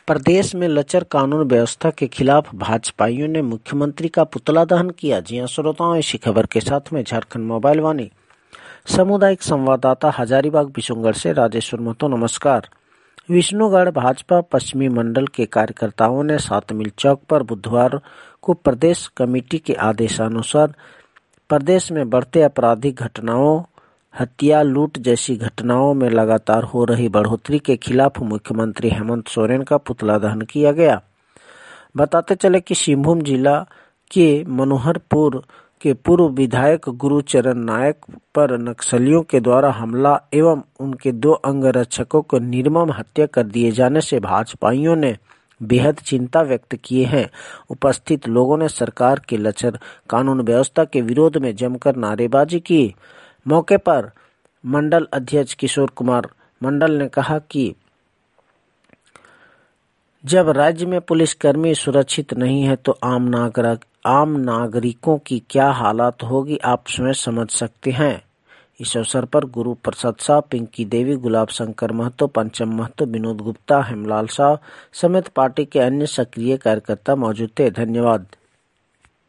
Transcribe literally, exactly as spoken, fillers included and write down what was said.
प्रदेश में लचर कानून व्यवस्था के खिलाफ भाजपाइयों ने मुख्यमंत्री का पुतला दहन किया। जी हां श्रोताओं, इसी खबर के साथ में झारखंड मोबाइल वाणी सामुदायिक संवाददाता हजारीबाग बिशुनगढ़ से राजेश्वर महतो। नमस्कार। विष्णुगढ़ भाजपा पश्चिमी मंडल के कार्यकर्ताओं ने सात मील चौक पर बुधवार को प्रदेश कमेटी के आदेशानुसार प्रदेश में बढ़ते आपराधिक घटनाओं, हत्या, लूट जैसी घटनाओं में लगातार हो रही बढ़ोतरी के खिलाफ मुख्यमंत्री हेमंत सोरेन का पुतला दहन किया गया। बताते चले कि सिंहभूम जिला के मनोहरपुर के पूर्व विधायक गुरुचरण नायक पर नक्सलियों के द्वारा हमला एवं उनके दो अंगरक्षकों को निर्मम हत्या कर दिए जाने से भाजपाइयों ने बेहद चिंता व्यक्त किए हैं। उपस्थित लोगों ने सरकार के लचर कानून व्यवस्था के विरोध में जमकर नारेबाजी की। मौके पर मंडल अध्यक्ष किशोर कुमार मंडल ने कहा कि जब राज्य में पुलिसकर्मी सुरक्षित नहीं है तो आम नागरिक आम नागरिकों की क्या हालत होगी, आप स्वयं समझ सकते हैं। इस अवसर पर गुरु प्रसाद शाह, पिंकी देवी, गुलाब शंकर महतो, पंचम महतो, विनोद गुप्ता, हेमलाल शाह समेत पार्टी के अन्य सक्रिय कार्यकर्ता मौजूद थे। धन्यवाद।